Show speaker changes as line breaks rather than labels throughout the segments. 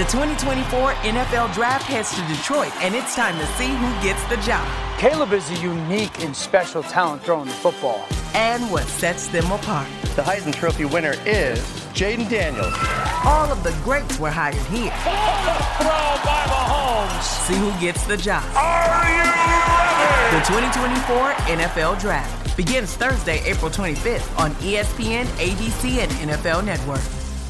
The 2024 NFL Draft heads to Detroit, and it's time to see who gets the job.
Caleb is a unique and special talent throwing the football.
And what sets them apart.
The Heisman Trophy winner is Jaden Daniels.
All of the greats were hired here.
Throw by Mahomes.
See who gets the job.
Are you ready?
The 2024 NFL Draft begins Thursday, April 25th on ESPN, ABC, and NFL Network.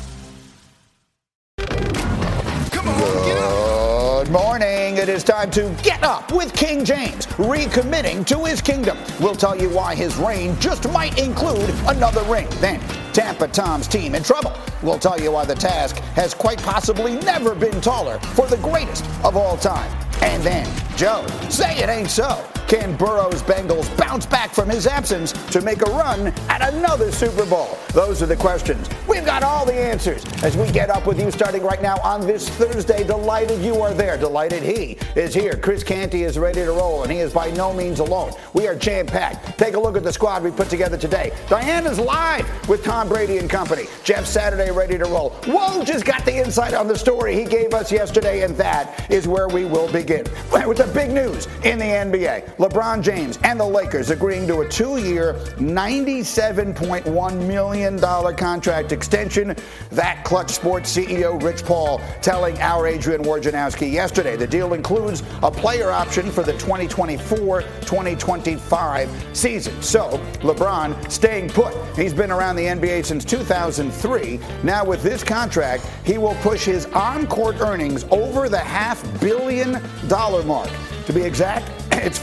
Good morning. It is time to get up with King James, recommitting to his kingdom. We'll tell you why his reign just might include another ring. Then, Tampa Tom's team in trouble. We'll tell you why the task has quite possibly never been taller for the greatest of all time. And then, Joe, say it ain't so. Can Burrow's Bengals bounce back from his absence to make a run at another Super Bowl? Those are the questions. We've got all the answers as we get up with you starting right now on this Thursday. Delighted you are there. Delighted he is here. Chris Canty is ready to roll, and he is by no means alone. We are jam-packed. Take a look at the squad we put together today. Diana's live with Tom Brady and company. Jeff Saturday ready to roll. Woj just got the insight on the story he gave us yesterday, and that is where we will begin. With the big news in the NBA. LeBron James and the Lakers agreeing to a 2-year, $97.1 million contract extension. That Clutch Sports CEO Rich Paul telling our Adrian Wojnarowski yesterday. The deal includes a player option for the 2024-2025 season. So LeBron staying put. He's been around the NBA since 2003. Now with this contract, he will push his on-court earnings over the $500 million mark. To be exact, it's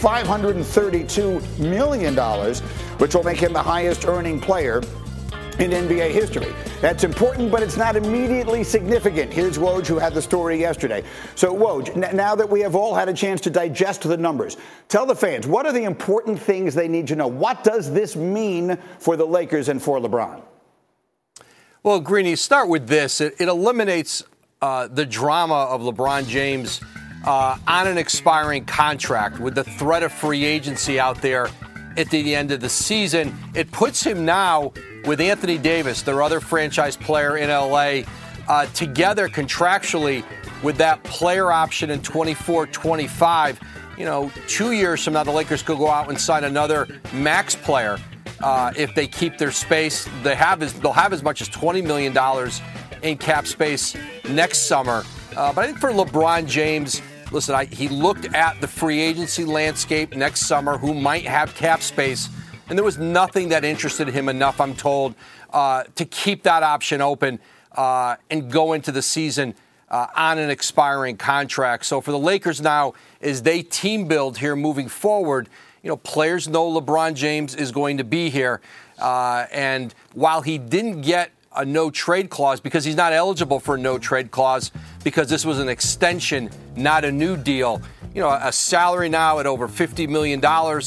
$532 million, which will make him the highest earning player in NBA history. That's important, but it's not immediately significant. Here's Woj, who had the story yesterday. So, Woj, now that we have all had a chance to digest the numbers, tell the fans, what are the important things they need to know? What does this mean for the Lakers and for LeBron?
Well, Greeny, start with this. It eliminates the drama of LeBron James on an expiring contract with the threat of free agency out there at the end of the season. It puts him now with Anthony Davis, their other franchise player in L.A., together contractually with that player option in 24-25. 2 years from now, the Lakers could go out and sign another max player if they keep their space. They'll have as much as $20 million in cap space next summer. But I think for LeBron James, listen, he looked at the free agency landscape next summer, who might have cap space, and there was nothing that interested him enough, I'm told, to keep that option open and go into the season on an expiring contract. So for the Lakers now, as they team build here moving forward, players know LeBron James is going to be here. And while he didn't get a no-trade clause, because he's not eligible for a no-trade clause because this was an extension, not a new deal. A salary now at over $50 million, a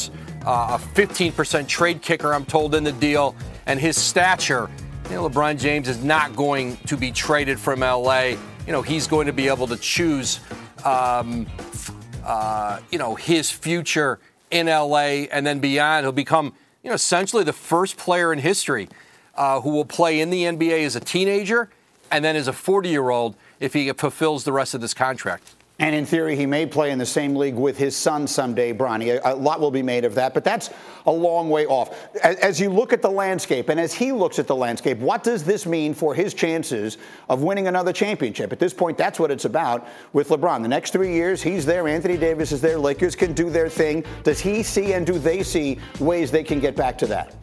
15% trade kicker, I'm told, in the deal, and his stature. LeBron James is not going to be traded from L.A. He's going to be able to choose, his future in L.A. and then beyond. He'll become, essentially the first player in history who will play in the NBA as a teenager and then as a 40-year-old if he fulfills the rest of this contract.
And in theory, he may play in the same league with his son someday, Bronny. A lot will be made of that, but that's a long way off. As you look at the landscape and as he looks at the landscape, what does this mean for his chances of winning another championship? At this point, that's what it's about with LeBron. The next 3 years, he's there. Anthony Davis is there. Lakers can do their thing. Does he see and do they see ways they can get back to that?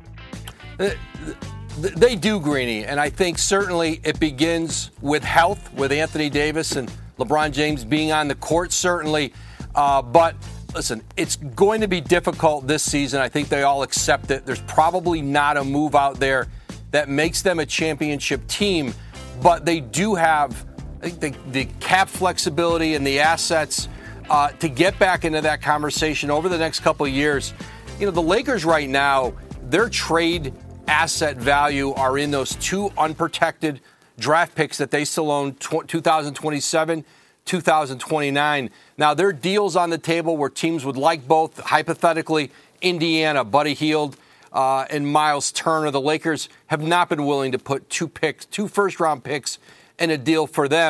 They do, Greeny, and I think certainly it begins with health, with Anthony Davis and LeBron James being on the court, certainly. But listen, it's going to be difficult this season. I think they all accept it. There's probably not a move out there that makes them a championship team, but they do have, I think, the cap flexibility and the assets to get back into that conversation over the next couple of years. The Lakers right now, their trade asset value are in those two unprotected draft picks that they still own, 2027, 2029. Now, there are deals on the table where teams would like both. Hypothetically, Indiana, Buddy Hield, and Miles Turner. The Lakers have not been willing to put two first-round picks in a deal for them.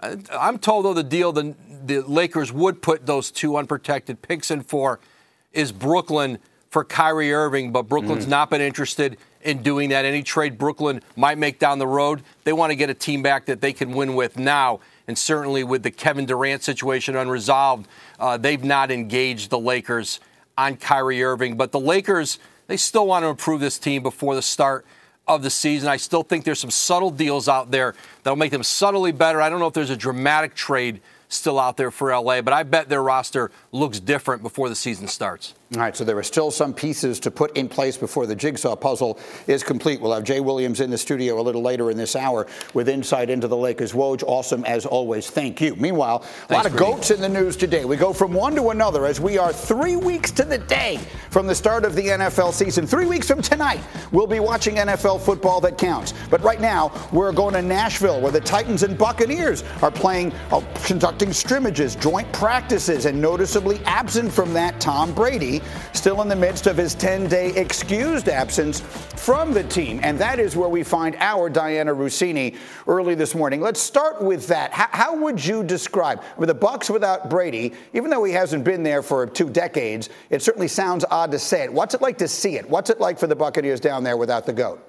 I'm told, though, the deal the Lakers would put those 2 unprotected picks in for is Brooklyn for Kyrie Irving, but Brooklyn's not been interested in doing that. Any trade Brooklyn might make down the road, they want to get a team back that they can win with now. And certainly with the Kevin Durant situation unresolved, they've not engaged the Lakers on Kyrie Irving. But the Lakers, they still want to improve this team before the start of the season. I still think there's some subtle deals out there that'll make them subtly better. I don't know if there's a dramatic trade still out there for L.A., but I bet their roster looks different before the season starts.
All right, so there are still some pieces to put in place before the jigsaw puzzle is complete. We'll have Jay Williams in the studio a little later in this hour with insight into the Lakers. Woj, awesome as always. Thank you. Meanwhile, a lot of goats in the news today. We go from one to another as we are 3 weeks to the day from the start of the NFL season. 3 weeks from tonight, we'll be watching NFL football that counts. But right now, we're going to Nashville, where the Titans and Buccaneers are conducting scrimmages, joint practices, and noticeably absent from that, Tom Brady, still in the midst of his 10-day excused absence from the team. And that is where we find our Diana Russini early this morning. Let's start with that. How would you describe, with the Bucs without Brady, even though he hasn't been there for 2 decades, it certainly sounds odd to say it. What's it like to see it? What's it like for the Buccaneers down there without the GOAT?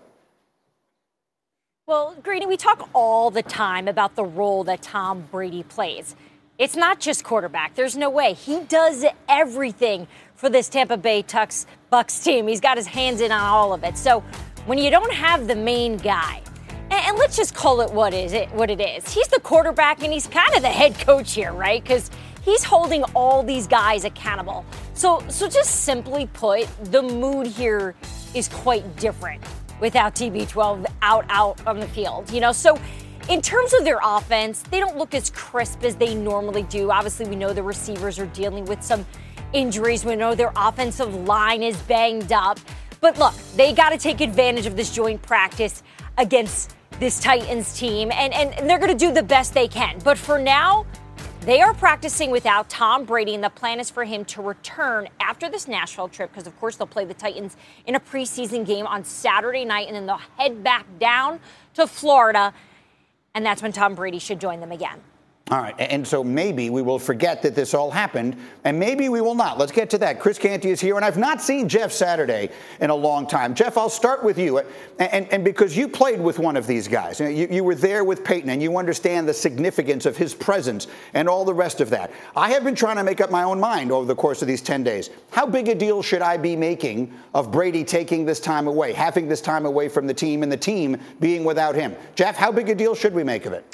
Well, Greeny, we talk all the time about the role that Tom Brady plays. It's not just quarterback. There's no way. He does everything for this Tampa Bay Bucs team. He's got his hands in on all of it. So when you don't have the main guy, and let's just call it what it is. He's the quarterback and he's kind of the head coach here, right? Because he's holding all these guys accountable. So just simply put, the mood here is quite different without TB12 out on the field. So in terms of their offense, they don't look as crisp as they normally do. Obviously, we know the receivers are dealing with some injuries. We know their offensive line is banged up. But look, they got to take advantage of this joint practice against this Titans team, and they're going to do the best they can. But for now, they are practicing without Tom Brady, and the plan is for him to return after this Nashville trip because, of course, they'll play the Titans in a preseason game on Saturday night, and then they'll head back down to Florida. And that's when Tom Brady should join them again.
All right, and so maybe we will forget that this all happened, and maybe we will not. Let's get to that. Chris Canty is here, and I've not seen Jeff Saturday in a long time. Jeff, I'll start with you, and because you played with one of these guys. You were there with Peyton, and you understand the significance of his presence and all the rest of that. I have been trying to make up my own mind over the course of these 10 days. How big a deal should I be making of Brady taking this time away, having this time away from the team, and the team being without him? Jeff, how big a deal should we make of it?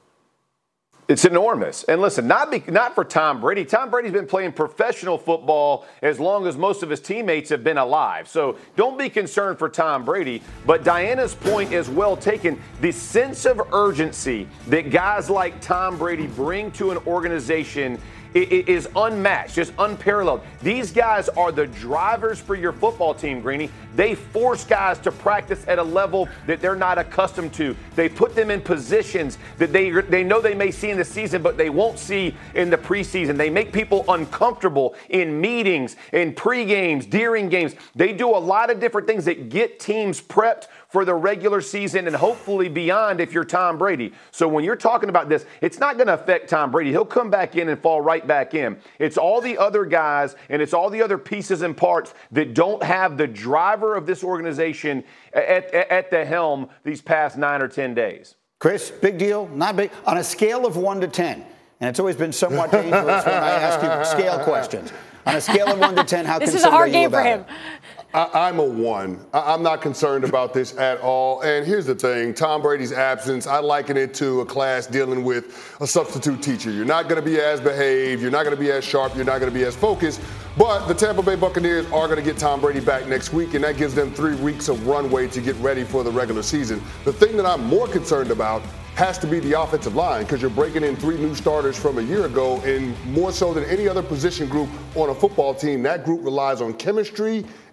It's enormous. And listen, not for Tom Brady. Tom Brady's been playing professional football as long as most of his teammates have been alive. So don't be concerned for Tom Brady. But Diana's point is well taken. The sense of urgency that guys like Tom Brady bring to an organization is unmatched, just unparalleled. These guys are the drivers for your football team, Greeny. They force guys to practice at a level that they're not accustomed to. They put them in positions that they know they may see in the season, but they won't see in the preseason. They make people uncomfortable in meetings, in pre-games, during games. They do a lot of different things that get teams prepped for the regular season and hopefully beyond if you're Tom Brady. So when you're talking about this, it's not going to affect Tom Brady. He'll come back in and fall right back in. It's all the other guys and it's all the other pieces and parts that don't have the driver of this organization at the helm these past 9 or 10 days.
Chris, big deal, not big? On a scale of 1 to 10, and it's always been somewhat dangerous when I ask you scale questions. On a scale of 1 to 10, how concerned are you about it? This is a hard game for him.
I'm a 1. I'm not concerned about this at all. And here's the thing. Tom Brady's absence, I liken it to a class dealing with a substitute teacher. You're not going to be as behaved. You're not going to be as sharp. You're not going to be as focused. But the Tampa Bay Buccaneers are going to get Tom Brady back next week, and that gives them 3 weeks of runway to get ready for the regular season. The thing that I'm more concerned about has to be the offensive line because you're breaking in 3 new starters from a year ago, and more so than any other position group on a football team, that group relies on chemistry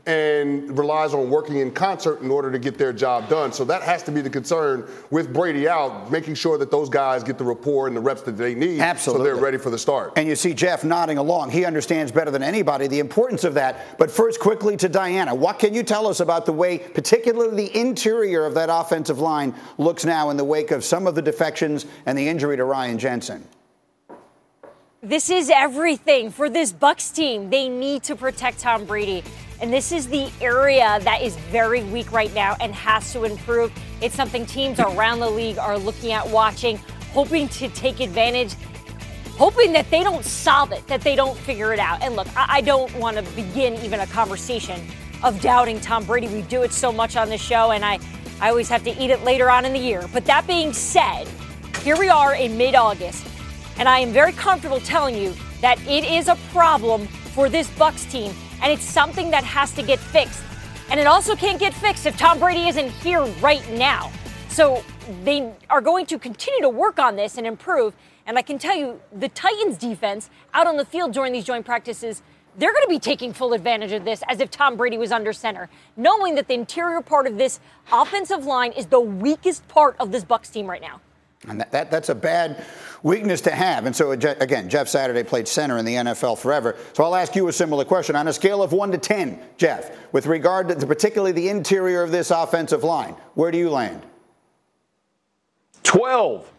and relies on working in concert in order to get their job done. So that has to be the concern with Brady out, making sure that those guys get the rapport and the reps that they need.
Absolutely.
So they're ready for the start.
And you see Jeff nodding along. He understands better than anybody the importance of that. But first, quickly to Diana, what can you tell us about the way, particularly the interior of that offensive line, looks now in the wake of some of the defections and the injury to Ryan Jensen?
This is everything for this Bucs team. They need to protect Tom Brady. And this is the area that is very weak right now and has to improve. It's something teams around the league are looking at, watching, hoping to take advantage, hoping that they don't solve it, that they don't figure it out. And look, I don't want to begin even a conversation of doubting Tom Brady. We do it so much on this show, and I always have to eat it later on in the year. But that being said, here we are in mid-August, and I am very comfortable telling you that it is a problem for this Bucs team. And it's something that has to get fixed. And it also can't get fixed if Tom Brady isn't here right now. So they are going to continue to work on this and improve. And I can tell you, the Titans defense out on the field during these joint practices, they're going to be taking full advantage of this as if Tom Brady was under center, knowing that the interior part of this offensive line is the weakest part of this Bucs team right now.
And that's a bad weakness to have. And so, again, Jeff Saturday played center in the NFL forever. So I'll ask you a similar question. On a scale of 1 to 10, Jeff, with regard to particularly the interior of this offensive line, where do you land?
12.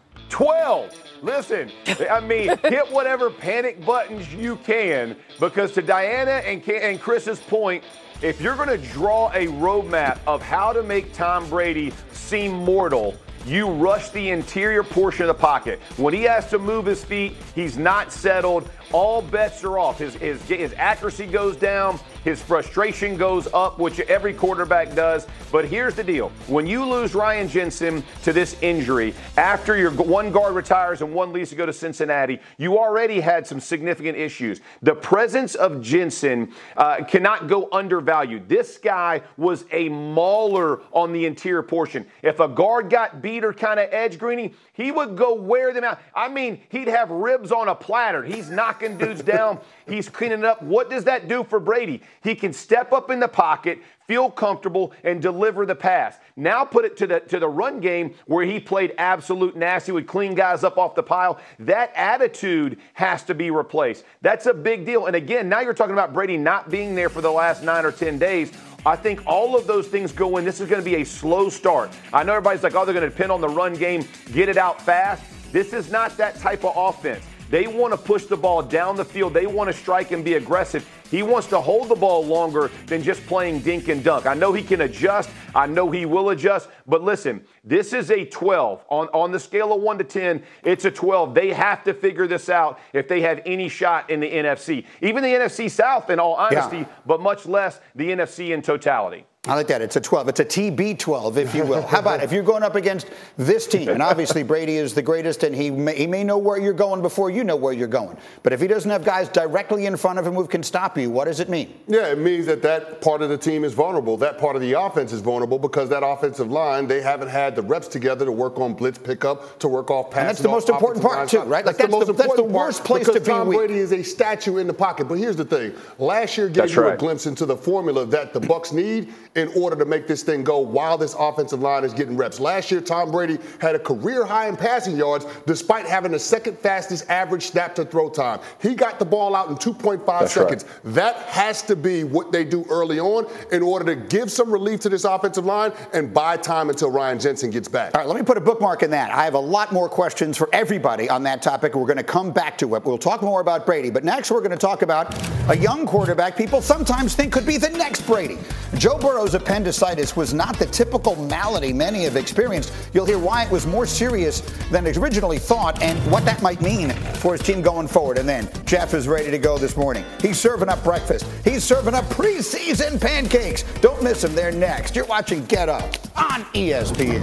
Listen, I mean, hit whatever panic buttons you can, because to Diana and Chris's point, if you're going to draw a roadmap of how to make Tom Brady seem mortal, you rush the interior portion of the pocket. When he has to move his feet, he's not settled. All bets are off. His accuracy goes down. His frustration goes up, which every quarterback does. But here's the deal. When you lose Ryan Jensen to this injury, after your one guard retires and one leaves to go to Cincinnati, you already had some significant issues. The presence of Jensen cannot go undervalued. This guy was a mauler on the interior portion. If a guard got beat or kind of edge, Greeny, he would go wear them out. I mean, he'd have ribs on a platter. He's knocking dudes down. He's cleaning it up. What does that do for Brady? He can step up in the pocket, feel comfortable, and deliver the pass. Now put it to the run game where he played absolute nasty, would clean guys up off the pile. That attitude has to be replaced. That's a big deal. And again, now you're talking about Brady not being there for the last 9 or 10 days. I think all of those things go in. This is going to be a slow start. I know everybody's like, oh, they're going to depend on the run game, get it out fast. This is not that type of offense. They want to push the ball down the field. They want to strike and be aggressive. He wants to hold the ball longer than just playing dink and dunk. I know he can adjust. I know he will adjust. But listen, this is a 12. On the scale of 1 to 10, it's a 12. They have to figure this out if they have any shot in the NFC. Even the NFC South, in all honesty, but much less the NFC in totality.
I like that. It's a 12. It's a TB12, if you will. How about if you're going up against this team, and obviously Brady is the greatest, and he may know where you're going before you know where you're going. But if he doesn't have guys directly in front of him who can stop you, what does it mean?
Yeah, it means that part of the team is vulnerable. That part of the offense is vulnerable because that offensive line, they haven't had the reps together to work on blitz pickup, to work off passes.
And that's the most important part, too, right? Like that's the worst place to be
Tom
weak.
Brady is a statue in the pocket. But here's the thing. Last year gave you a glimpse into the formula that the Bucs need in order to make this thing go while this offensive line is getting reps. Last year, Tom Brady had a career high in passing yards despite having the second fastest average snap to throw time. He got the ball out in 2.5 seconds. Right. That has to be what they do early on in order to give some relief to this offensive line and buy time until Ryan Jensen gets back.
All right, let me put a bookmark in that. I have a lot more questions for everybody on that topic. We're going to come back to it. We'll talk more about Brady. But next, we're going to talk about a young quarterback people sometimes think could be the next Brady. Joe Burrow's appendicitis was not the typical malady many have experienced. You'll hear why it was more serious than originally thought and what that might mean for his team going forward. And then Jeff is ready to go this morning. He's serving up breakfast. He's serving up preseason pancakes. Don't miss him. They're next. You're watching Get Up on ESPN.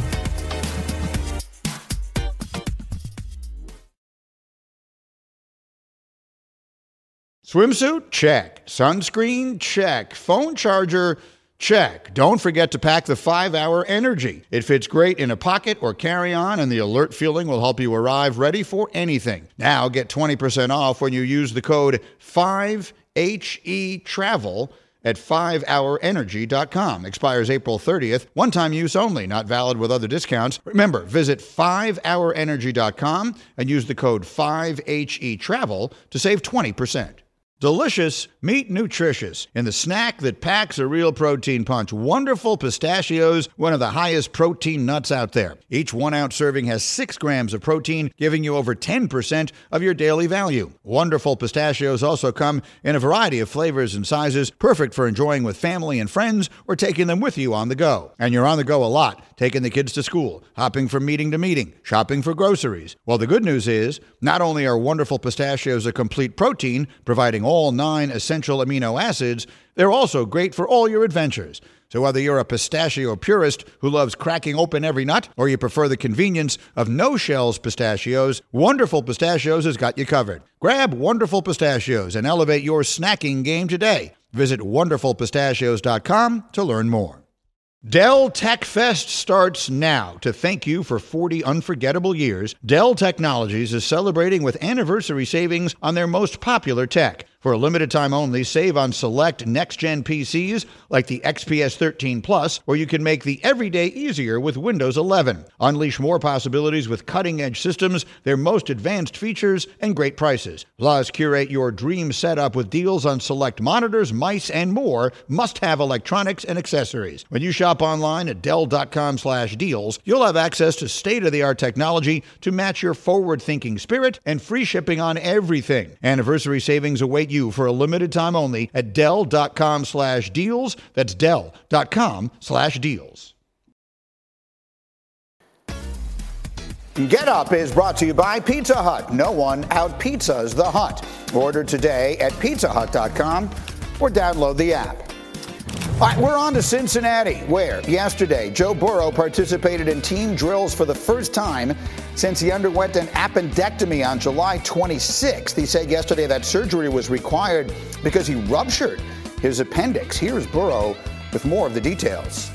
Swimsuit? Check. Sunscreen? Check. Phone charger? Check. Don't forget to pack the 5-Hour Energy. It fits great in a pocket or carry-on, and the alert feeling will help you arrive ready for anything. Now get 20% off when you use the code 5HETRAVEL at 5hourenergy.com. Expires April 30th. One-time use only, not valid with other discounts. Remember, visit 5hourenergy.com and use the code 5HETRAVEL to save 20%. Delicious, meet nutritious. In the snack that packs a real protein punch, Wonderful Pistachios, one of the highest protein nuts out there. Each 1-ounce serving has 6 grams of protein, giving you over 10% of your daily value. Wonderful Pistachios also come in a variety of flavors and sizes, perfect for enjoying with family and friends or taking them with you on the go. And you're on the go a lot, taking the kids to school, hopping from meeting to meeting, shopping for groceries. Well, the good news is, not only are Wonderful Pistachios a complete protein, providing all 9 essential amino acids, they're also great for all your adventures. So whether you're a pistachio purist who loves cracking open every nut, or you prefer the convenience of no-shells pistachios, Wonderful Pistachios has got you covered. Grab Wonderful Pistachios and elevate your snacking game today. Visit wonderfulpistachios.com to learn more. Dell Tech Fest starts now. To thank you for 40 unforgettable years, Dell Technologies is celebrating with anniversary savings on their most popular tech. For a limited time only, save on select next-gen PCs like the XPS 13 Plus, where you can make the everyday easier with Windows 11. Unleash more possibilities with cutting-edge systems, their most advanced features, and great prices. Plus, curate your dream setup with deals on select monitors, mice, and more must-have electronics and accessories. When you shop online at Dell.com/deals, you'll have access to state-of-the-art technology to match your forward-thinking spirit and free shipping on everything. Anniversary savings await you for a limited time only at Dell.com/deals. That's Dell.com/deals.
Get Up is brought to you by Pizza Hut. No one out-pizzas the Hut. Order today at pizzahut.com or download the app. All right, we're on to Cincinnati, where yesterday Joe Burrow participated in team drills for the first time since he underwent an appendectomy on July 26th. He said yesterday that surgery was required because he ruptured his appendix. Here's Burrow with more of the details.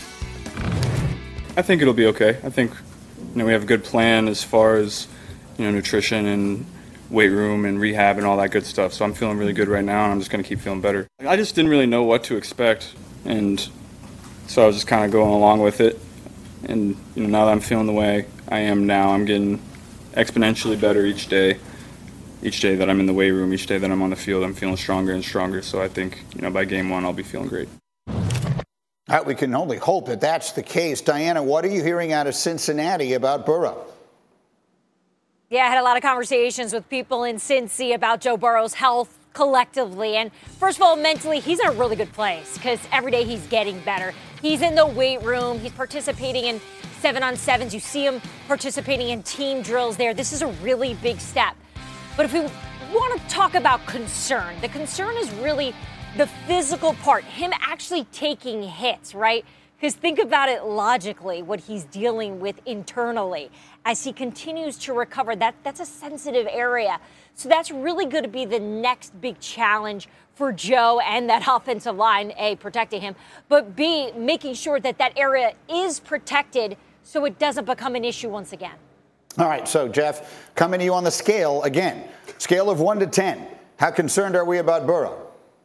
I think it'll be okay. I think we have a good plan as far as nutrition and weight room and rehab and all that good stuff. So I'm feeling really good right now, and I'm just going to keep feeling better. I just didn't really know what to expect, and so I was just kind of going along with it. And now that I'm feeling the way I am now, I'm getting exponentially better each day. Each day that I'm in the weight room, each day that I'm on the field, I'm feeling stronger and stronger. So I think by game 1, I'll be feeling great.
All right, we can only hope that that's the case. Diana, what are you hearing out of Cincinnati about Burrow?
Yeah, I had a lot of conversations with people in Cincy about Joe Burrow's health collectively. And first of all, mentally, he's in a really good place because every day he's getting better. He's in the weight room. He's participating in 7-on-7s. You see him participating in team drills there. This is a really big step. But if we want to talk about concern, the concern is really the physical part, him actually taking hits, right? Because think about it logically, what he's dealing with internally. As he continues to recover, that's a sensitive area. So that's really going to be the next big challenge for Joe and that offensive line, A, protecting him, but B, making sure that area is protected so it doesn't become an issue once again.
All right, so Jeff, coming to you on the scale again. Scale of 1 to 10. How concerned are we about Burrow?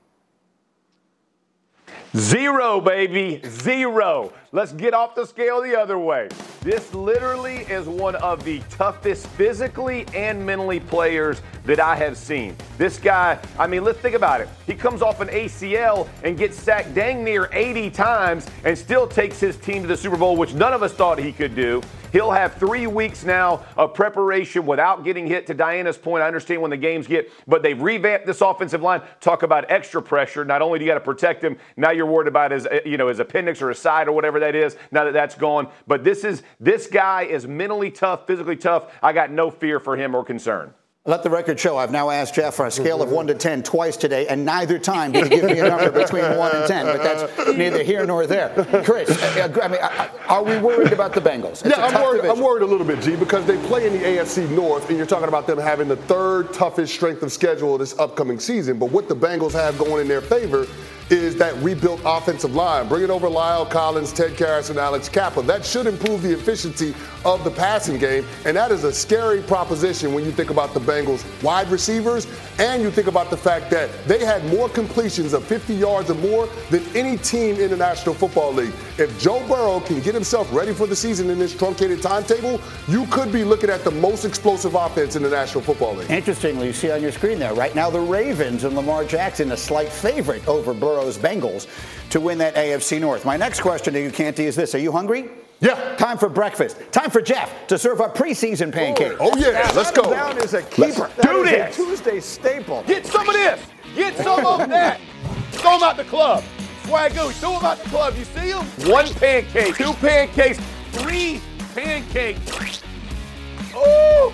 0, baby. 0. Let's get off the scale the other way. This literally is one of the toughest physically and mentally players that I have seen. This guy, let's think about it. He comes off an ACL and gets sacked dang near 80 times and still takes his team to the Super Bowl, which none of us thought he could do. He'll have 3 weeks now of preparation without getting hit. To Diana's point, I understand when the games get, but they've revamped this offensive line. Talk about extra pressure. Not only do you got to protect him, now you're worried about his appendix or his side or whatever that is, now that that's gone. But this guy is mentally tough, physically tough. I got no fear for him or concern.
Let the record show I've now asked Jeff for a scale of 1 to 10 twice today, and neither time did he give me a number between 1 and 10. But that's neither here nor there. Chris, are we worried about the Bengals?
I'm worried a little bit, G, because they play in the AFC North, and you're talking about them having the 3rd toughest strength of schedule this upcoming season. But what the Bengals have going in their favor is that rebuilt offensive line. Bringing over Lyle Collins, Ted Karras, and Alex Kappa. That should improve the efficiency of the passing game, and that is a scary proposition when you think about the Bengals wide receivers, and you think about the fact that they had more completions of 50 yards or more than any team in the National Football League. If Joe Burrow can get himself ready for the season in this truncated timetable, you could be looking at the most explosive offense in the National Football League.
Interestingly, you see on your screen there, right now the Ravens and Lamar Jackson a slight favorite over Burrow's Bengals to win that AFC North. My next question to you, Canty, is this. Are you hungry?
Yeah.
Time for breakfast. Time for Jeff to serve up preseason pancakes.
Oh yeah, let's go.
Down is a keeper.
do
That is
this.
a Tuesday staple.
Get some of this. Get some of that. Throw them out the club. Swagoo, throw them out the club. You see them? 1 pancake, 2 pancakes, 3 pancakes. Ooh.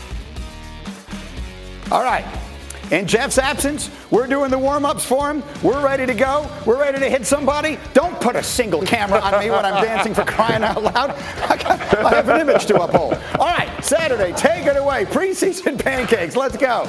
All right. In Jeff's absence, we're doing the warm-ups for him. We're ready to go. We're ready to hit somebody. Don't put a single camera on me when I'm dancing, for crying out loud. I have an image to uphold. All right, Saturday, take it away. Preseason pancakes. Let's go.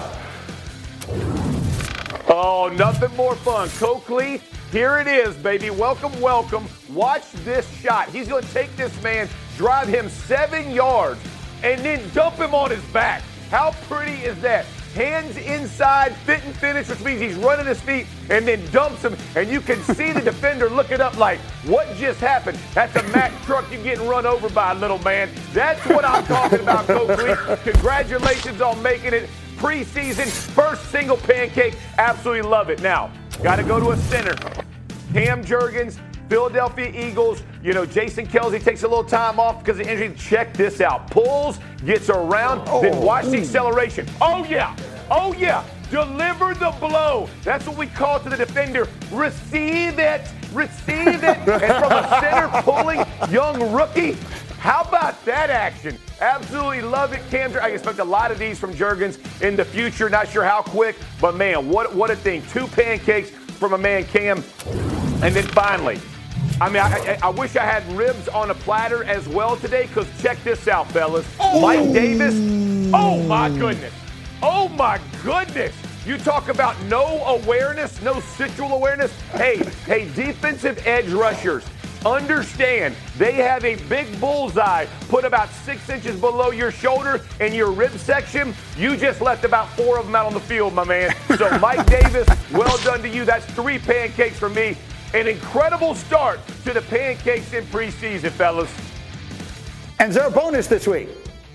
Oh, nothing more fun. Coakley, here it is, baby. Welcome, welcome. Watch this shot. He's going to take this man, drive him 7 yards, and then dump him on his back. How pretty is that? Hands inside, fit and finish, which means he's running his feet, and then dumps him, and you can see the defender looking up like, what just happened? That's a Mack truck you're getting run over by, little man. That's what I'm talking about, Coakley. Congratulations on making it preseason, first single pancake. Absolutely love it. Now, got to go to a center. Cam Jurgens, Philadelphia Eagles. You know, Jason Kelce takes a little time off because of injury. Check this out. Pulls, gets around, then watch the acceleration. Oh, yeah. Oh, yeah. Deliver the blow. That's what we call to the defender. Receive it. Receive it. And from a center pulling young rookie, how about that action? Absolutely love it, Cam. I expect a lot of these from Jurgens in the future. Not sure how quick, but, man, what a thing. 2 pancakes from a man, Cam. And then finally, I mean, I wish I had ribs on a platter as well today, because check this out, fellas. Mike Davis, oh, my goodness. Oh, my goodness. You talk about no awareness, no situal awareness. Hey, defensive edge rushers, understand they have a big bullseye put about 6 inches below your shoulder in your rib section. You just left about 4 of them out on the field, my man. So, Mike Davis, well done to you. That's 3 pancakes for me. An incredible start to the pancakes in preseason, fellas.
And is there a bonus this week?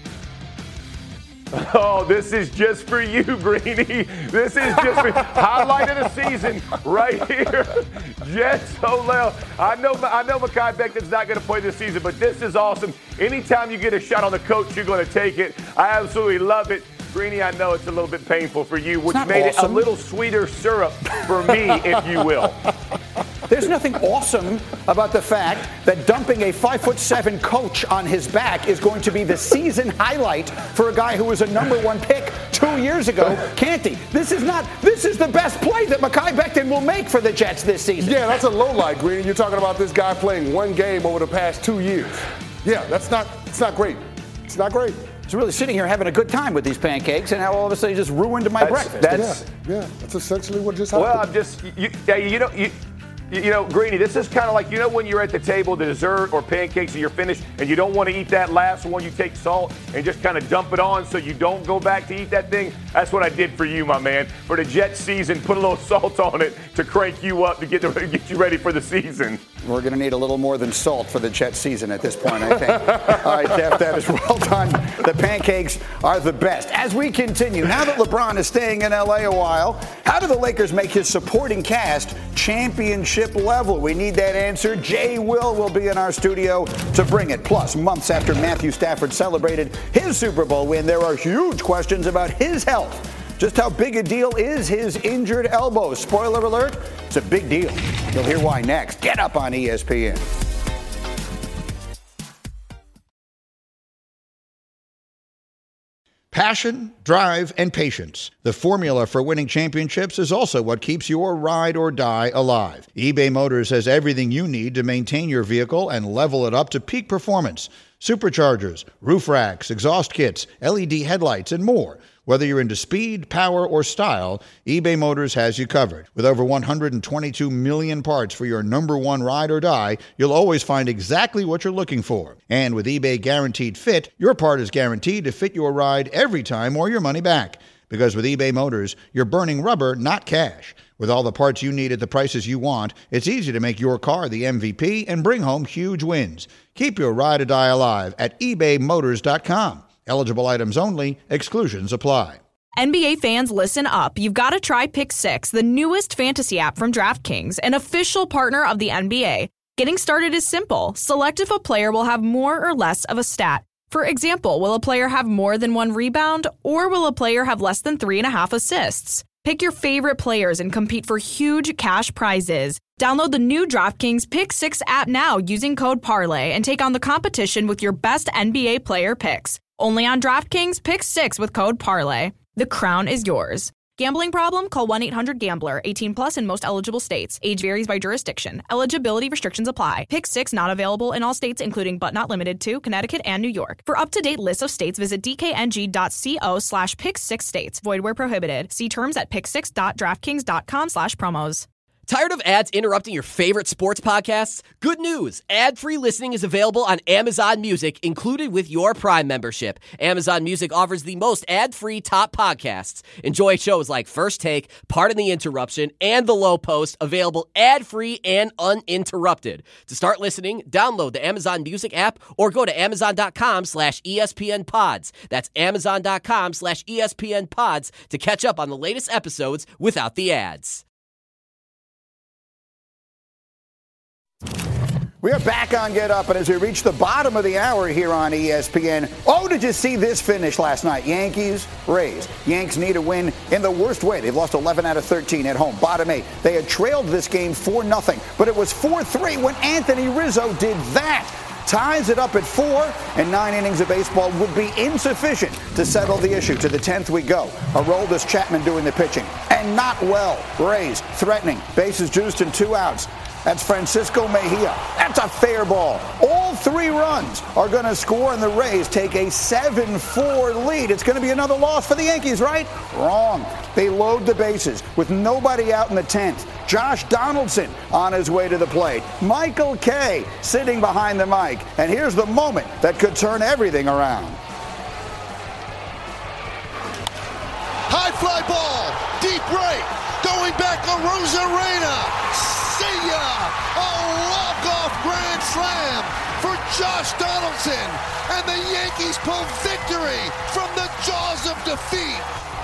Oh, this is just for you, Greeny. This is just for highlight of the season right here. Jets Olel. I know Mekhi Becton's not going to play this season, but this is awesome. Anytime you get a shot on the coach, you're going to take it. I absolutely love it. Greeny, I know it's a little bit painful for you, which made it a little sweeter syrup for me, if you will.
There's nothing awesome about the fact that dumping a 5'7" coach on his back is going to be the season highlight for a guy who was a #1 pick 2 years ago. Canty, this is the best play that Mekhi Becton will make for the Jets this season.
Yeah, that's a low light, Greeny. You're talking about this guy playing 1 game over the past 2 years. Yeah, it's not great. It's not great.
I was really sitting here having a good time with these pancakes, and now all of a sudden you just ruined my breakfast.
That's essentially what just happened.
Well, I'm just, you know, Greeny, this is kind of like, when you're at the table, the dessert or pancakes, and you're finished, and you don't want to eat that last one. You take salt and just kind of dump it on so you don't go back to eat that thing. That's what I did for you, my man. For the Jets season, put a little salt on it to crank you up to get you ready for the season.
We're going to need a little more than salt for the Jets season at this point, I think. All right, Jeff, that is well done. The pancakes are the best. As we continue, now that LeBron is staying in L.A. a while, how do the Lakers make his supporting cast championship level? We need that answer. Jay will be in our studio to bring it. Plus, months after Matthew Stafford celebrated his Super Bowl win, there are huge questions about his health. Just how big a deal is his injured elbow? Spoiler alert, it's a big deal. You'll hear why next. Get up on ESPN.
Passion, drive, and patience. The formula for winning championships is also what keeps your ride or die alive. eBay Motors has everything you need to maintain your vehicle and level it up to peak performance. Superchargers, roof racks, exhaust kits, LED headlights, and more. Whether you're into speed, power, or style, eBay Motors has you covered. With over 122 million parts for your number one ride or die, you'll always find exactly what you're looking for. And with eBay Guaranteed Fit, your part is guaranteed to fit your ride every time or your money back. Because with eBay Motors, you're burning rubber, not cash. With all the parts you need at the prices you want, it's easy to make your car the MVP and bring home huge wins. Keep your ride or die alive at ebaymotors.com. Eligible items only. Exclusions apply.
NBA fans, listen up. You've got to try Pick 6, the newest fantasy app from DraftKings, an official partner of the NBA. Getting started is simple. Select if a player will have more or less of a stat. For example, will a player have more than 1 rebound, or will a player have less than 3.5 assists? Pick your favorite players and compete for huge cash prizes. Download the new DraftKings Pick 6 app now using code Parlay and take on the competition with your best NBA player picks. Only on DraftKings Pick 6 with code Parlay. The crown is yours. Gambling problem? Call 1-800-GAMBLER. 18 plus in most eligible states. Age varies by jurisdiction. Eligibility restrictions apply. Pick 6 not available in all states, including but not limited to Connecticut and New York. For up-to-date lists of states, visit dkng.co/pick6states. Void where prohibited. See terms at pick6.draftkings.com/promos.
Tired of ads interrupting your favorite sports podcasts? Good news! Ad-free listening is available on Amazon Music, included with your Prime membership. Amazon Music offers the most ad-free top podcasts. Enjoy shows like First Take, Pardon the Interruption, and The Low Post, available ad-free and uninterrupted. To start listening, download the Amazon Music app or go to amazon.com/ESPNpods. That's amazon.com/ESPNpods to catch up on the latest episodes without the ads.
We are back on Get Up, and as we reach the bottom of the hour here on ESPN, oh, did you see this finish last night? Yankees, Rays. Yanks need a win in the worst way. They've lost 11 out of 13 at home, bottom 8. They had trailed this game 4-0, but it was 4-3 when Anthony Rizzo did that. Ties it up at 4, and 9 innings of baseball would be insufficient to settle the issue. To the 10th we go. Aroldis Chapman doing the pitching, and not well. Rays threatening, bases juiced and 2 outs. That's Francisco Mejia. That's a fair ball. All 3 runs are going to score, and the Rays take a 7-4 lead. It's going to be another loss for the Yankees, right? Wrong. They load the bases with nobody out in the 10th. Josh Donaldson on his way to the plate. Michael Kay sitting behind the mic. And here's the moment that could turn everything around.
High fly ball. Deep right. Going back, Arozarena. See ya! A walk-off grand slam for Josh Donaldson, and the Yankees pull victory from the jaws of defeat.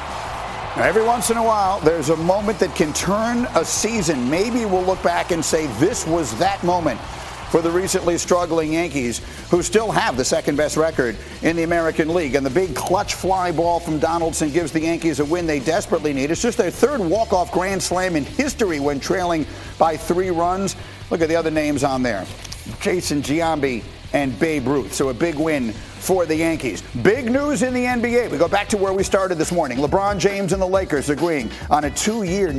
Every once in a while, there's a moment that can turn a season. Maybe we'll look back and say this was that moment for the recently struggling Yankees, who still have the second-best record in the American League. And the big clutch fly ball from Donaldson gives the Yankees a win they desperately need. It's just their 3rd walk-off grand slam in history when trailing by 3 runs. Look at the other names on there. Jason Giambi and Babe Ruth. So a big win for the Yankees. Big news in the NBA. We go back to where we started this morning. LeBron James and the Lakers agreeing on a 2-year,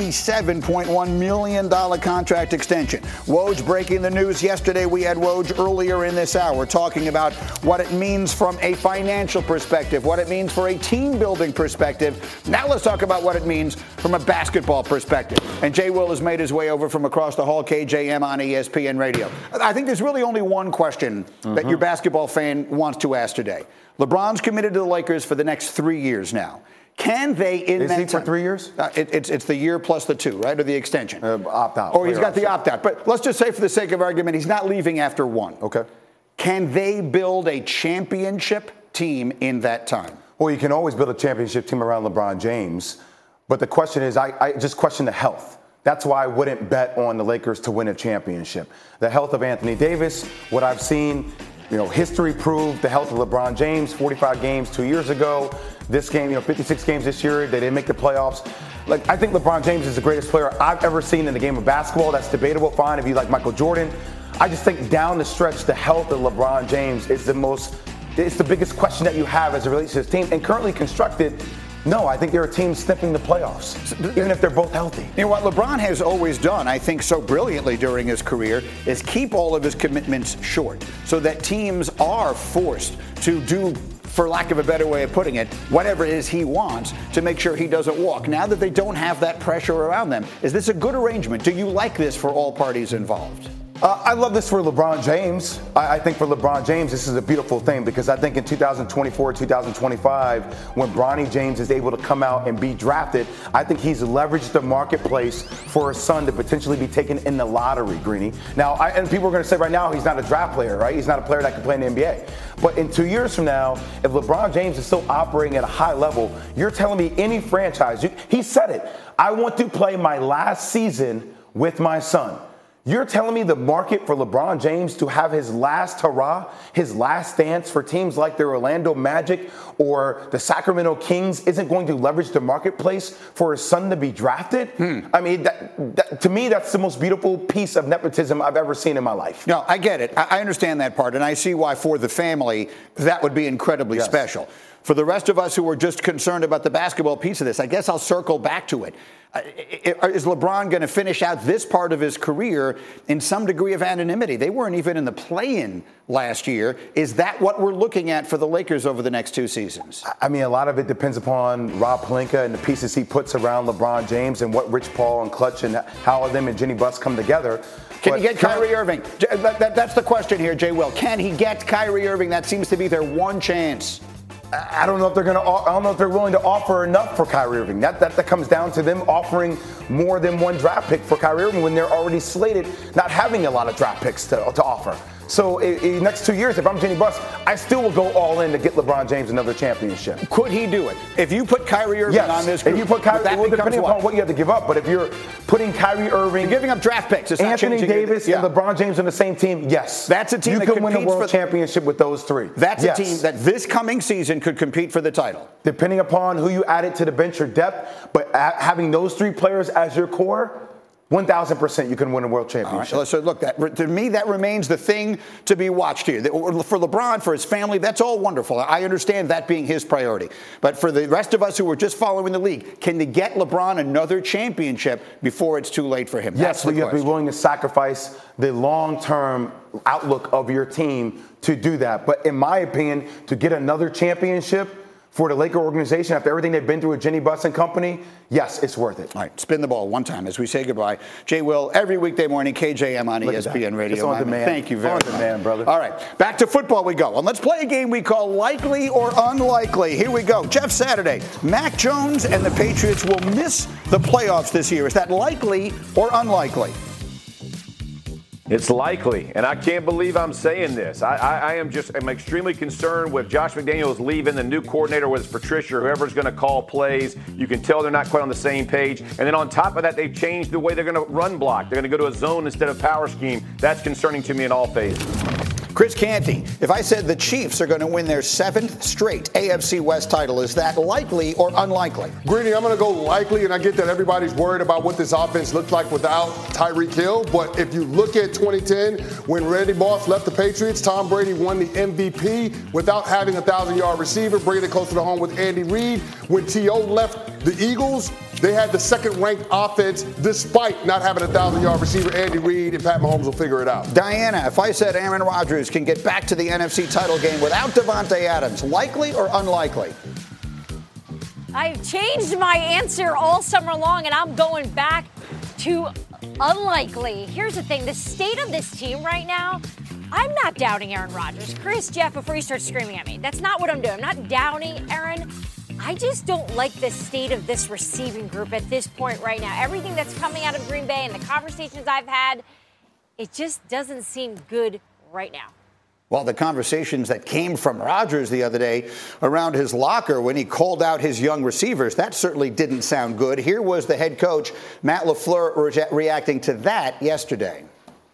$97.1 million contract extension. Woj breaking the news yesterday. We had Woj earlier in this hour talking about what it means from a financial perspective, what it means for a team-building perspective. Now let's talk about what it means from a basketball perspective. And Jay Will has made his way over from across the hall, KJM on ESPN Radio. I think there's really only one question that your basketball fan wants to ask today. LeBron's committed to the Lakers for the next 3 years now. Can they in that time?
Is he for 3 years?
It's the year plus the 2, right? Or the extension.
Opt-out.
Or he's got the opt-out. But let's just say for the sake of argument, he's not leaving after 1.
Okay.
Can they build a championship team in that time?
Well, you can always build a championship team around LeBron James. But the question is, I just question the health. That's why I wouldn't bet on the Lakers to win a championship. The health of Anthony Davis, what I've seen, history proved the health of LeBron James, 45 games 2 years ago. This game, 56 games this year. They didn't make the playoffs. I think LeBron James is the greatest player I've ever seen in the game of basketball. That's debatable. Fine if you like Michael Jordan. I just think down the stretch, the health of LeBron James is it's the biggest question that you have as it relates to his team. And currently constructed, no, I think there are teams sniffing the playoffs, even if they're both healthy.
What LeBron has always done, I think so brilliantly during his career, is keep all of his commitments short so that teams are forced to do for lack of a better way of putting it, whatever it is he wants to make sure he doesn't walk. Now that they don't have that pressure around them, is this a good arrangement? Do you like this for all parties involved?
I love this for LeBron James. I think for LeBron James, this is a beautiful thing because I think in 2024, 2025, when Bronny James is able to come out and be drafted, I think he's leveraged the marketplace for his son to potentially be taken in the lottery, Greeny. Now, and people are going to say right now he's not a draft player, right? He's not a player that can play in the NBA. But in 2 years from now, if LeBron James is still operating at a high level, you're telling me any franchise, he said it, I want to play my last season with my son. You're telling me the market for LeBron James to have his last hurrah, his last dance for teams like the Orlando Magic or the Sacramento Kings isn't going to leverage the marketplace for his son to be drafted? I mean, to me, that's the most beautiful piece of nepotism I've ever seen in my life.
No, I get it. I understand that part, and I see why for the family that would be incredibly special. For the rest of us who are just concerned about the basketball piece of this, I guess I'll circle back to it. Is LeBron going to finish out this part of his career in some degree of anonymity? They weren't even in the play-in last year. Is that what we're looking at for the Lakers over the next 2 seasons?
I mean, a lot of it depends upon Rob Pelinka and the pieces he puts around LeBron James and what Rich Paul and Clutch and how them and Jenny Buss come together.
Can he get Kyrie Irving? That's the question here, Jay Will. Can he get Kyrie Irving? That seems to be their one chance.
I don't know if they're going to. I don't know if they're willing to offer enough for Kyrie Irving. That comes down to them offering more than one draft pick for Kyrie Irving when they're already slated, not having a lot of draft picks to offer. So in the next 2 years, if I'm Jenny Buss, I still will go all in to get LeBron James another championship.
Could he do it? If you put Kyrie Irving on this group,
if you put Kyrie, well, depending upon what you have to give up, but if you're putting Kyrie Irving,
you're giving up draft picks, it's
Anthony Davis and LeBron James on the same team, yes.
That's a team that
can win a world championship with those three.
That's a team that this coming season could compete for the title.
Depending upon who you added to the bench or depth, but having those three players as your core, 1,000% you can win a world championship.
All right, so look, to me, that remains the thing to be watched here. For LeBron, for his family, that's all wonderful. I understand that being his priority. But for the rest of us who are just following the league, can they get LeBron another championship before it's too late for him?
Yes, but you have to be willing to sacrifice the long-term outlook of your team to do that. But in my opinion, to get another championship for the Laker organization, after everything they've been through with Jenny Buss and company, yes, it's worth it.
All right, spin the ball one time as we say goodbye. Jay Will, every weekday morning, KJM on ESPN Radio.
It's on demand.
Thank you very much.
On demand, brother.
All right, back to football we go. And let's play a game we call Likely or Unlikely. Here we go. Jeff Saturday, Mac Jones and the Patriots will miss the playoffs this year. Is that likely or unlikely?
It's likely, and I can't believe I'm saying this. I'm extremely concerned with Josh McDaniels leaving, the new coordinator, whether it's Patricia or whoever's going to call plays. You can tell they're not quite on the same page. And then on top of that, they've changed the way they're going to run block. They're going to go to a zone instead of power scheme. That's concerning to me in all phases.
Chris Canty, if I said the Chiefs are going to win their 7th straight AFC West title, is that likely or unlikely?
Greeny, I'm going to go likely, and I get that everybody's worried about what this offense looks like without Tyreek Hill. But if you look at 2010, when Randy Moss left the Patriots, Tom Brady won the MVP without having a 1,000-yard receiver, bringing it closer to home with Andy Reid. When T.O. left the Eagles, they had the second-ranked offense despite not having a 1,000-yard receiver. Andy Reid and Pat Mahomes will figure it out.
Diana, if I said Aaron Rodgers can get back to the NFC title game without Davante Adams, likely or unlikely?
I've changed my answer all summer long, and I'm going back to unlikely. Here's the thing. The state of this team right now, I'm not doubting Aaron Rodgers. Chris, Jeff, before you start screaming at me, that's not what I'm doing. I'm not downing Aaron. I just don't like the state of this receiving group at this point right now. Everything that's coming out of Green Bay and the conversations I've had, it just doesn't seem good right now.
Well, the conversations that came from Rodgers the other day around his locker when he called out his young receivers, that certainly didn't sound good. Here was the head coach, Matt LaFleur, reacting to that yesterday.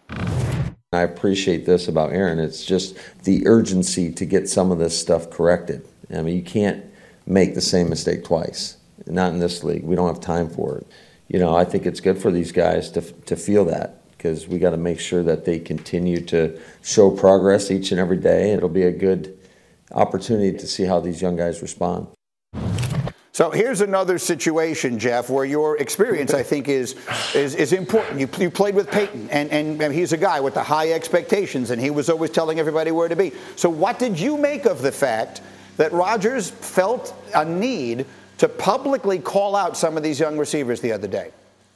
I appreciate this about Aaron. It's just the urgency to get some of this stuff corrected. I mean, you can't make the same mistake twice. Not in this league. We don't have time for it. You know, I think it's good for these guys to feel that, because we got to make sure that they continue to show progress each and every day. It'll be a good opportunity to see how these young guys respond.
So here's another situation, Jeff, where your experience, I think, is important. You played with Peyton, and he's a guy with the high expectations, and he was always telling everybody where to be. So what did you make of the fact that Rodgers felt a need to publicly call out some of these young receivers the other day?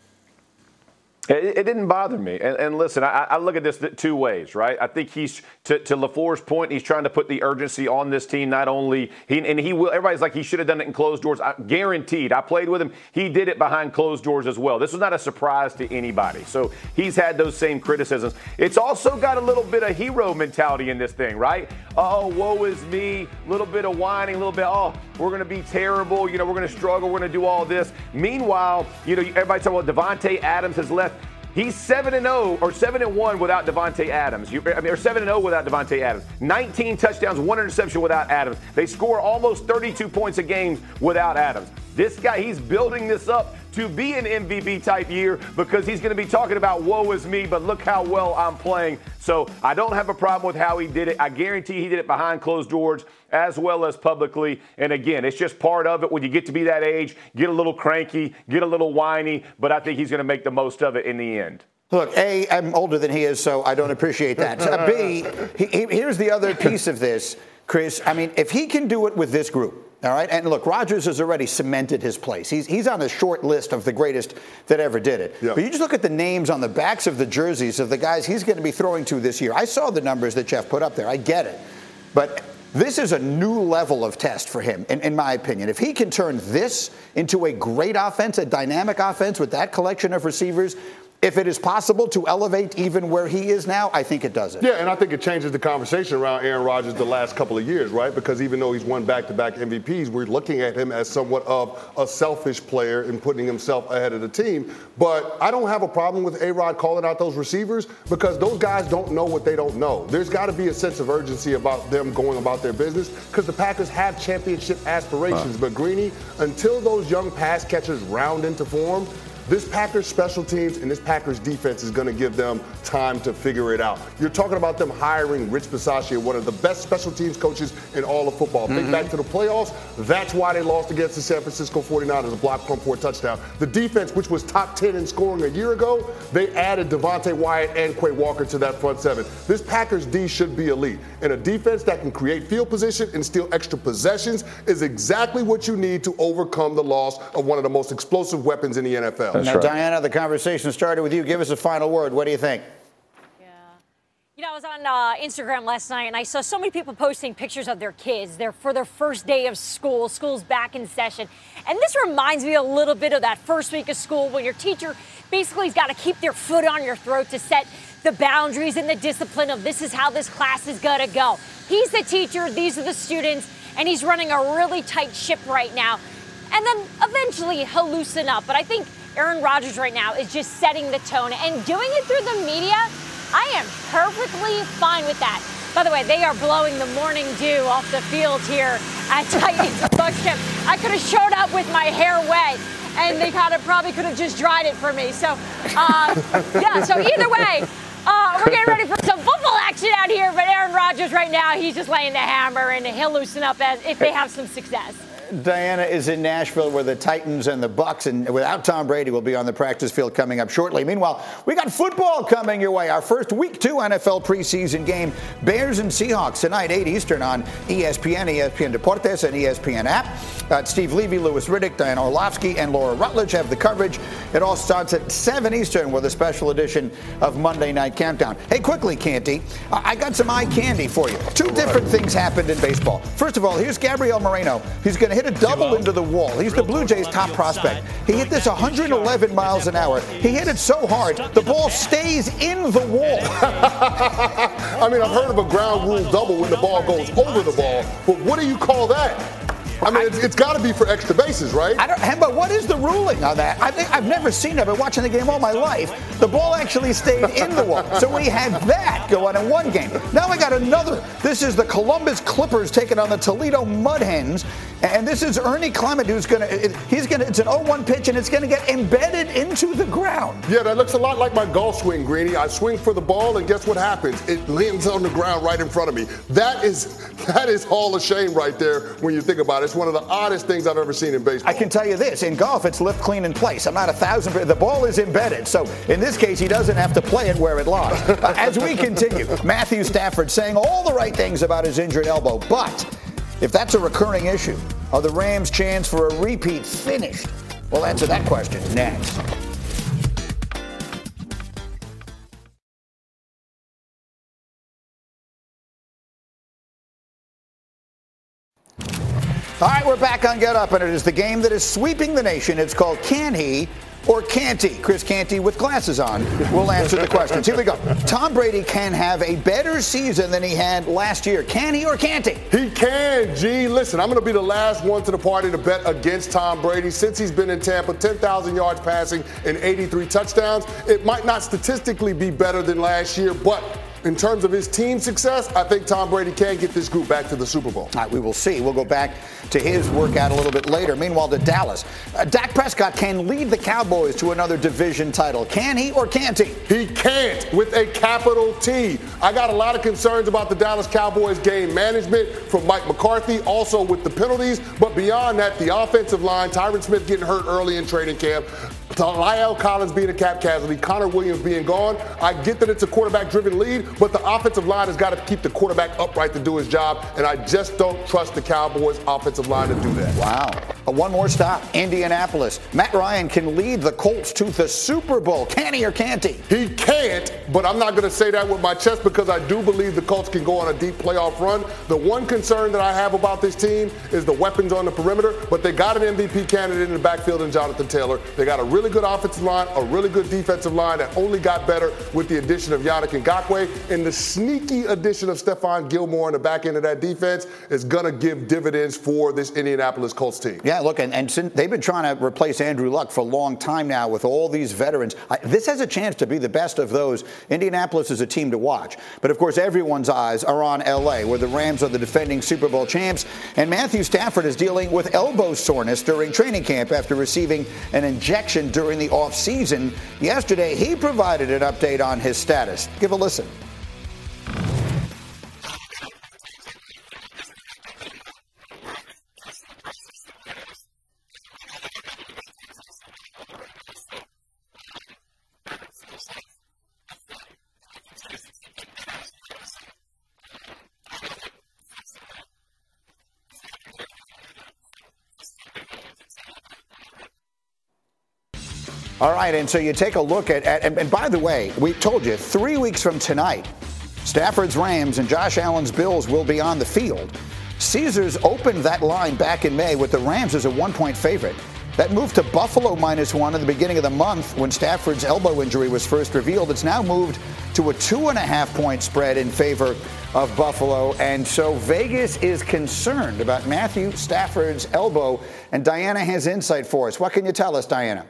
It didn't bother me. And listen, I look at this two ways, right? I think he's, to LaFleur's point, he's trying to put the urgency on this team. Not only, he will, everybody's like, he should have done it in closed doors. Guaranteed. I played with him. He did it behind closed doors as well. This was not a surprise to anybody. So he's had those same criticisms. It's also got a little bit of hero mentality in this thing, right? Oh, woe is me. A little bit of whining, a little bit, oh, we're going to be terrible. We're going to struggle. We're going to do all this. Meanwhile, everybody's talking about Davante Adams has left. He's 7-0 or 7-1 without Davante Adams. Or 7-0 without Davante Adams. 19 touchdowns, 1 interception without Adams. They score almost 32 points a game without Adams. This guy, he's building this up to be an MVP type year because he's going to be talking about woe is me, but look how well I'm playing. So I don't have a problem with how he did it. I guarantee he did it behind closed doors as well as publicly. And again, it's just part of it. When you get to be that age, get a little cranky, get a little whiny, but I think he's going to make the most of it in the end.
Look, A, I'm older than he is, so I don't appreciate that. B, here's the other piece of this, Chris. I mean, if he can do it with this group, all right, and look, Rodgers has already cemented his place. He's on the short list of the greatest that ever did it. Yep. But you just look at the names on the backs of the jerseys of the guys he's going to be throwing to this year. I saw the numbers that Jeff put up there. I get it. But this is a new level of test for him, in my opinion. If he can turn this into a great offense, a dynamic offense with that collection of receivers, if it is possible to elevate even where he is now, I think it does it.
Yeah, and I think it changes the conversation around Aaron Rodgers the last couple of years, right? Because even though he's won back-to-back MVPs, we're looking at him as somewhat of a selfish player and putting himself ahead of the team. But I don't have a problem with A-Rod calling out those receivers because those guys don't know what they don't know. There's got to be a sense of urgency about them going about their business because the Packers have championship aspirations. But, Greeny, until those young pass catchers round into form, this Packers special teams and this Packers defense is going to give them time to figure it out. You're talking about them hiring Rich Bisaccia, one of the best special teams coaches in all of football. Think back to the playoffs. That's why they lost against the San Francisco 49ers, a block punt for a touchdown. The defense, which was top 10 in scoring a year ago, they added Devontae Wyatt and Quay Walker to that front seven. This Packers D should be elite. And a defense that can create field position and steal extra possessions is exactly what you need to overcome the loss of one of the most explosive weapons in the NFL.
Now, Diana, the conversation started with you. Give us a final word. What do you think?
I was on Instagram last night, and I saw so many people posting pictures of their kids for their first day of school. School's back in session. And this reminds me a little bit of that first week of school when your teacher basically has got to keep their foot on your throat to set the boundaries and the discipline of this is how this class is going to go. He's the teacher, these are the students, and he's running a really tight ship right now. And then eventually he'll loosen up. But I think Aaron Rodgers right now is just setting the tone and doing it through the media. I am perfectly fine with that. By the way, they are blowing the morning dew off the field here at Titans Bucs Camp. I could have showed up with my hair wet, and they probably could have just dried it for me. So, so either way, we're getting ready for some football action out here. But Aaron Rodgers right now, he's just laying the hammer, and he'll loosen up if they have some success.
Diana is in Nashville where the Titans and the Bucs, and without Tom Brady, will be on the practice field coming up shortly. Meanwhile, we got football coming your way. Our first Week 2 NFL preseason game, Bears and Seahawks tonight, 8 Eastern on ESPN, ESPN Deportes, and ESPN app. Steve Levy, Louis Riddick, Diana Orlovsky, and Laura Rutledge have the coverage. It all starts at 7 Eastern with a special edition of Monday Night Countdown. Hey, quickly, Canty, I got some eye candy for you. Two different things happened in baseball. First of all, here's Gabriel Moreno. He's going to hit a double into the wall. He's the Blue Jays' top prospect. He hit this 111 miles an hour. He hit it so hard, the ball stays in the wall.
I mean, I've heard of a ground rule double when the ball goes over the ball, but what do you call that? I mean, it's got to be for extra bases, right?
But what is the ruling on that? I've never seen it. I've been watching the game all my life. The ball actually stayed in the wall. So we had that go on in one game. Now we got another. This is the Columbus Clippers taking on the Toledo Mud Hens. And this is Ernie Clement who's it's an 0-1 pitch and it's going to get embedded into the ground.
Yeah, that looks a lot like my golf swing, Greeny. I swing for the ball and guess what happens? It lands on the ground right in front of me. That is Hall of Shame right there when you think about it. It's one of the oddest things I've ever seen in baseball.
I can tell you this. In golf, it's lift, clean, and place. I'm not 1,000. The ball is embedded. So in this case, he doesn't have to play it where it lies. As we continue, Matthew Stafford saying all the right things about his injured elbow, but If that's a recurring issue, are the Rams' chance for a repeat finished? We'll answer that question next. All right, we're back on Get Up, and it is the game that is sweeping the nation. It's called Can He or Can't He? Chris Canty with glasses on will answer the questions. Here we go. Tom Brady can have a better season than he had last year. Can he or can't he?
He can, G. Listen, I'm going to be the last one to the party to bet against Tom Brady. Since he's been in Tampa, 10,000 yards passing and 83 touchdowns. It might not statistically be better than last year, but in terms of his team success, I think Tom Brady can get this group back to the Super Bowl.
All right, we will see. We'll go back to his workout a little bit later. Meanwhile, to Dallas. Dak Prescott can lead the Cowboys to another division title. Can he or can't he?
He can't, with a capital T. I got a lot of concerns about the Dallas Cowboys game management from Mike McCarthy, also with the penalties. But beyond that, the offensive line, Tyron Smith getting hurt early in training camp, La'el Collins being a cap casualty, Connor Williams being gone. I get that it's a quarterback-driven lead, but the offensive line has got to keep the quarterback upright to do his job, and I just don't trust the Cowboys' offensive line to do that.
Wow. One more stop, Indianapolis. Matt Ryan can lead the Colts to the Super Bowl. Can he or can't he?
He can't, but I'm not going to say that with my chest because I do believe the Colts can go on a deep playoff run. The one concern that I have about this team is the weapons on the perimeter, but they got an MVP candidate in the backfield in Jonathan Taylor. They got a really good offensive line, a really good defensive line that only got better with the addition of Yannick Ngakoue, and the sneaky addition of Stephon Gilmore in the back end of that defense is going to give dividends for this Indianapolis Colts team.
Yeah, look, and since they've been trying to replace Andrew Luck for a long time now with all these veterans. This has a chance to be the best of those. Indianapolis is a team to watch. But, of course, everyone's eyes are on L.A., where the Rams are the defending Super Bowl champs, and Matthew Stafford is dealing with elbow soreness during training camp after receiving an injection during the offseason. Yesterday, he provided an update on his status. Give a listen. All right, and so you take a look at and by the way, we told you 3 weeks from tonight, Stafford's Rams and Josh Allen's Bills will be on the field. Caesars opened that line back in May with the Rams as a 1-point favorite. That moved to Buffalo -1 at the beginning of the month when Stafford's elbow injury was first revealed. It's now moved to a 2.5-point spread in favor of Buffalo. And so Vegas is concerned about Matthew Stafford's elbow. And Diana has insight for us. What can you tell us, Diana?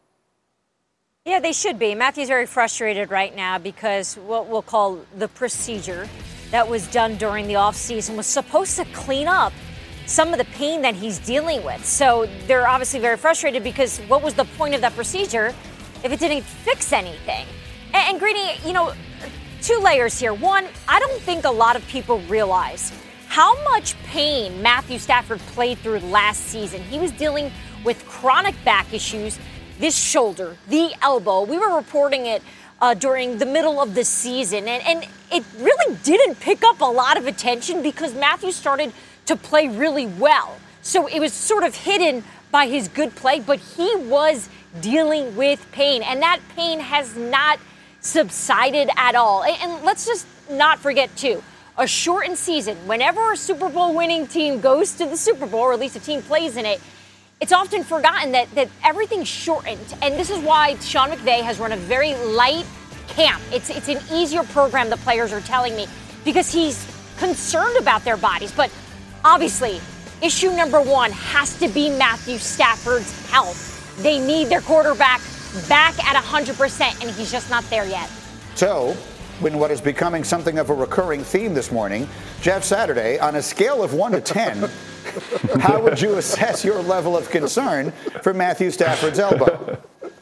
Yeah, they should be. Matthew's very frustrated right now because what we'll call the procedure that was done during the offseason was supposed to clean up some of the pain that he's dealing with. So they're obviously very frustrated because what was the point of that procedure if it didn't fix anything? And Greeny, you know, 2 layers here. One, I don't think a lot of people realize how much pain Matthew Stafford played through last season. He was dealing with chronic back issues, this shoulder, the elbow. We were reporting it during the middle of the season, and it really didn't pick up a lot of attention because Matthew started to play really well. So it was sort of hidden by his good play, but he was dealing with pain, and that pain has not subsided at all. And let's just not forget, too, a shortened season. Whenever a Super Bowl winning team goes to the Super Bowl, or at least a team plays in it, it's often forgotten that everything's shortened. And this is why Sean McVay has run a very light camp. It's an easier program, the players are telling me, because he's concerned about their bodies. But obviously, issue number 1 has to be Matthew Stafford's health. They need their quarterback back at 100%, and he's just not there yet.
So, when what is becoming something of a recurring theme this morning, Jeff Saturday, on a scale of 1 to 10, how would you assess your level of concern for Matthew Stafford's elbow?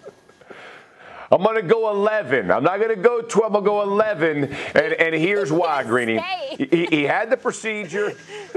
I'm going to go 11. I'm not going to go 12. I'll go 11. And here's why, Greeny. He had the procedure.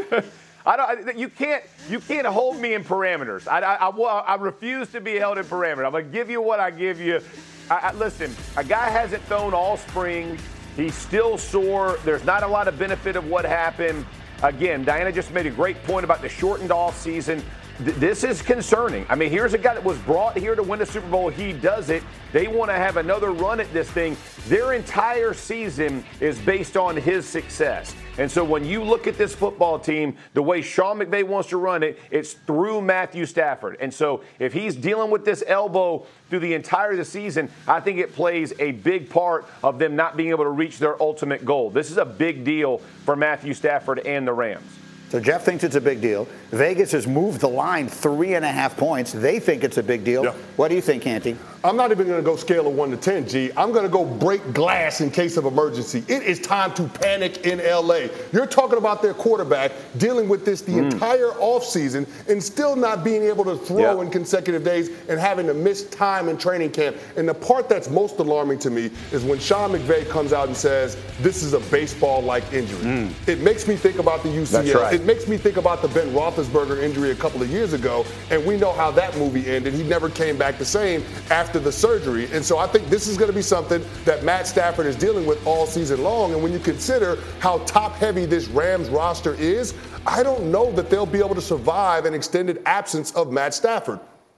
You can't hold me in parameters. I refuse to be held in parameters. I'm going to give you what I give you. Listen, a guy hasn't thrown all spring. He's still sore. There's not a lot of benefit of what happened. again, Diana just made a great point about the shortened off season. This is concerning. I mean, here's a guy that was brought here to win a Super Bowl. He does it. They want to have another run at this thing. Their entire season is based on his success. And so when you look at this football team, the way Sean McVay wants to run it, it's through Matthew Stafford. And so if he's dealing with this elbow through the entire of the season, I think it plays a big part of them not being able to reach their ultimate goal. This is a big deal for Matthew Stafford and the Rams.
So Jeff thinks it's a big deal. Vegas has moved the line 3.5 points. They think it's a big deal. Yeah. What do you think, Canty?
I'm not even going to go scale of 1 to 10, G. I'm going to go break glass in case of emergency. It is time to panic in L.A. You're talking about their quarterback dealing with this the entire offseason and still not being able to throw in consecutive days and having to miss time in training camp. And the part that's most alarming to me is when Sean McVay comes out and says, this is a baseball-like injury. It makes me think about the UCL.
That's right.
It makes me think about the Ben Roethlisberger injury a couple of years ago, and we know how that movie ended. He never came back the same after the surgery. And so I think this is going to be something that Matt Stafford is dealing with all season long. And when you consider how top-heavy this Rams roster is, I don't know that they'll be able to survive an extended absence of Matt Stafford.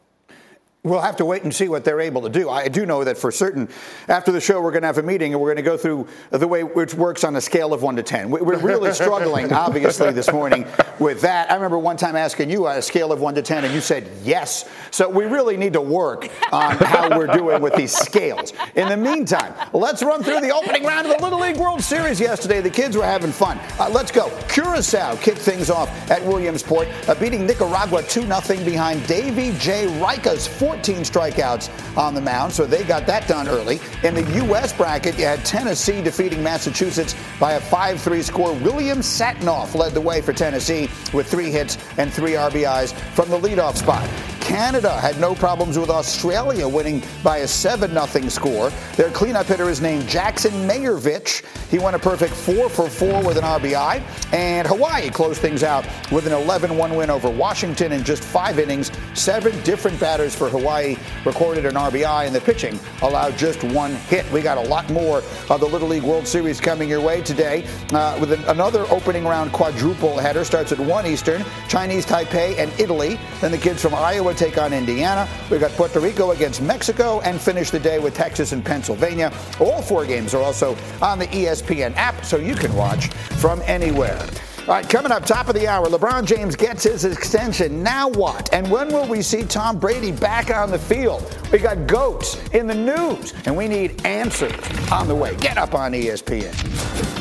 We'll have to wait and see what they're able to do. I do know that for certain, after the show, we're going to have a meeting and we're going to go through the way it works on a scale of 1 to 10. We're really struggling, obviously, this morning with that. I remember one time asking you on a scale of 1 to 10, and you said yes. So we really need to work on how we're doing with these scales. In the meantime, let's run through the opening round of the Little League World Series yesterday. The kids were having fun. Let's go. Curacao kicked things off at Williamsport, beating Nicaragua 2-0 behind Davy J. Rica's 14 strikeouts on the mound, so they got that done early. In the U.S. bracket, you had Tennessee defeating Massachusetts by a 5-3 score. William Satinoff led the way for Tennessee with 3 hits and 3 RBIs from the leadoff spot. Canada had no problems with Australia winning by a 7-0 score. Their cleanup hitter is named Jackson Mayerovich. He went a perfect 4 for 4 with an RBI. And Hawaii closed things out with an 11-1 win over Washington in just 5 innings. 7 different batters for Hawaii recorded an RBI, and the pitching allowed just 1 hit. We got a lot more of the Little League World Series coming your way today with another opening round quadruple header. Starts at 1 Eastern, Chinese Taipei and Italy. Then the kids from Iowa take on Indiana. We've got Puerto Rico against Mexico, and finish the day with Texas and Pennsylvania. All 4 games are also on the ESPN app, so you can watch from anywhere. All right, coming up, top of the hour, LeBron James gets his extension. Now what? And when will we see Tom Brady back on the field? We got GOATs in the news, and we need answers on the way. Get up on ESPN.